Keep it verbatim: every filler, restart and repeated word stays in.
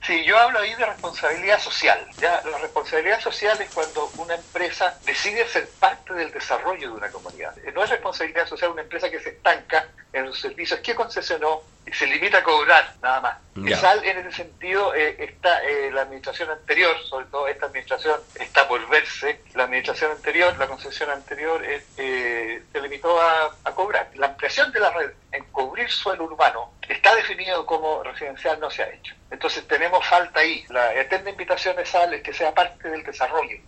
Sí, yo hablo ahí de responsabilidad social. Ya, la responsabilidad social es cuando una empresa decide ser parte del desarrollo de una comunidad. No es responsabilidad social una empresa que se estanca en los servicios que concesionó y se limita a cobrar, nada más. Ya. ESAL, en ese sentido, eh, está eh, la administración anterior, sobre todo esta administración, está por verse. La administración anterior, la concesión anterior, eh, eh, se limitó a, a cobrar. La ampliación de la red en cubrir suelo urbano está definido como residencial, no se ha hecho. Entonces tenemos falta ahí. La eterna invitación de ESAL es que sea parte del desarrollo.